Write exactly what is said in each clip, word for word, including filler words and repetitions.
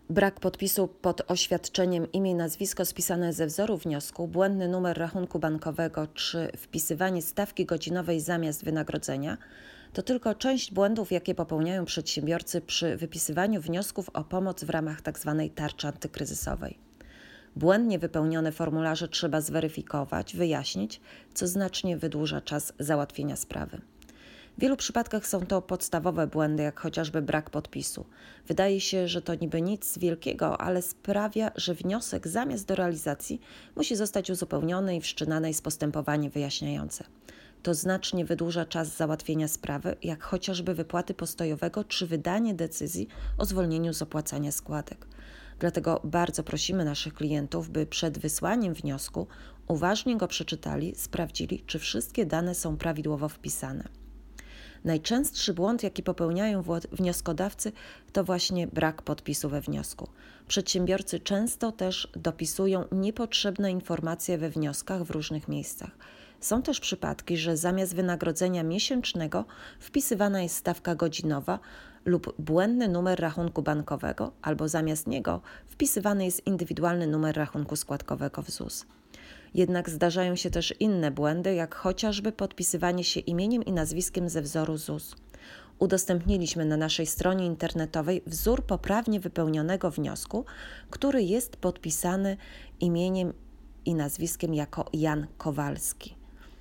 Brak podpisu pod oświadczeniem imię i nazwisko spisane ze wzoru wniosku, błędny numer rachunku bankowego czy wpisywanie stawki godzinowej zamiast wynagrodzenia to tylko część błędów, jakie popełniają przedsiębiorcy przy wypisywaniu wniosków o pomoc w ramach tzw. tarczy antykryzysowej. Błędnie wypełnione formularze trzeba zweryfikować, wyjaśnić, co znacznie wydłuża czas załatwienia sprawy. W wielu przypadkach są to podstawowe błędy, jak chociażby brak podpisu. Wydaje się, że to niby nic wielkiego, ale sprawia, że wniosek zamiast do realizacji musi zostać uzupełniony i wszczynane jest postępowanie wyjaśniające. To znacznie wydłuża czas załatwienia sprawy, jak chociażby wypłaty postojowego czy wydanie decyzji o zwolnieniu z opłacania składek. Dlatego bardzo prosimy naszych klientów, by przed wysłaniem wniosku uważnie go przeczytali, sprawdzili, czy wszystkie dane są prawidłowo wpisane. Najczęstszy błąd, jaki popełniają wnioskodawcy, to właśnie brak podpisu we wniosku. Przedsiębiorcy często też dopisują niepotrzebne informacje we wnioskach w różnych miejscach. Są też przypadki, że zamiast wynagrodzenia miesięcznego wpisywana jest stawka godzinowa lub błędny numer rachunku bankowego, albo zamiast niego wpisywany jest indywidualny numer rachunku składkowego w Z U S. Jednak zdarzają się też inne błędy, jak chociażby podpisywanie się imieniem i nazwiskiem ze wzoru Z U S. Udostępniliśmy na naszej stronie internetowej wzór poprawnie wypełnionego wniosku, który jest podpisany imieniem i nazwiskiem jako Jan Kowalski.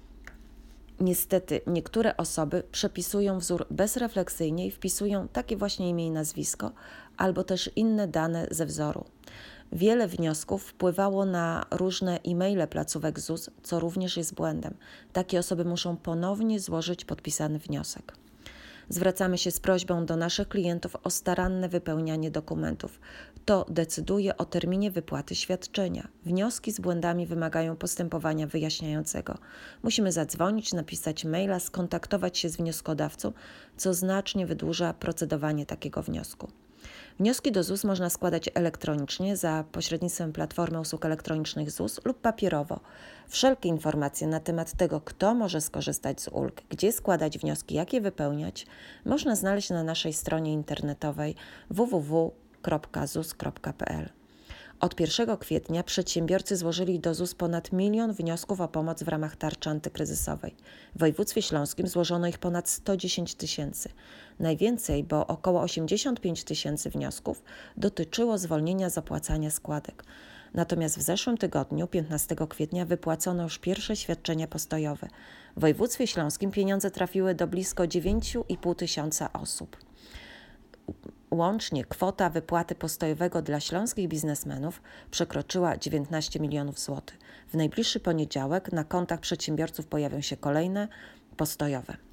Niestety niektóre osoby przepisują wzór bezrefleksyjnie i wpisują takie właśnie imię i nazwisko, albo też inne dane ze wzoru. Wiele wniosków wpływało na różne e-maile placówek Z U S, co również jest błędem. Takie osoby muszą ponownie złożyć podpisany wniosek. Zwracamy się z prośbą do naszych klientów o staranne wypełnianie dokumentów. To decyduje o terminie wypłaty świadczenia. Wnioski z błędami wymagają postępowania wyjaśniającego. Musimy zadzwonić, napisać maila, skontaktować się z wnioskodawcą, co znacznie wydłuża procedowanie takiego wniosku. Wnioski do Z U S można składać elektronicznie za pośrednictwem platformy usług elektronicznych Z U S lub papierowo. Wszelkie informacje na temat tego, kto może skorzystać z ulg, gdzie składać wnioski, jak je wypełniać, można znaleźć na naszej stronie internetowej w w w kropka z u s kropka p l. Od pierwszego kwietnia przedsiębiorcy złożyli do Z U S ponad milion wniosków o pomoc w ramach tarczy antykryzysowej. W województwie śląskim złożono ich ponad sto dziesięć tysięcy. Najwięcej, bo około osiemdziesiąt pięć tysięcy wniosków dotyczyło zwolnienia z opłacania składek. Natomiast w zeszłym tygodniu, piętnastego kwietnia, wypłacono już pierwsze świadczenia postojowe. W województwie śląskim pieniądze trafiły do blisko dziewięć i pół tysiąca osób. Łącznie kwota wypłaty postojowego dla śląskich biznesmenów przekroczyła dziewiętnaście milionów złotych. W najbliższy poniedziałek na kontach przedsiębiorców pojawią się kolejne postojowe.